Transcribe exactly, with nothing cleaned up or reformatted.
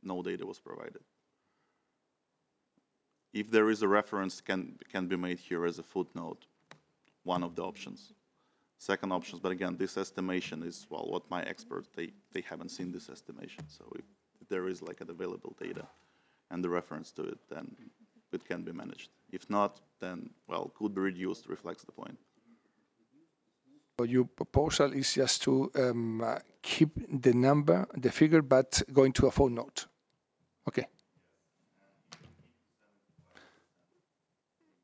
no data was provided. If there is a reference, can can be made here as a footnote, one of the options. Second options, but again, this estimation is, well, what my experts, they, they haven't seen this estimation. So if, if there is like an available data and the reference to it, then it can be managed. If not, then, well, could be reduced, reflects the point. So your proposal is just to um, uh, keep the number, the figure, but going to a footnote. Okay.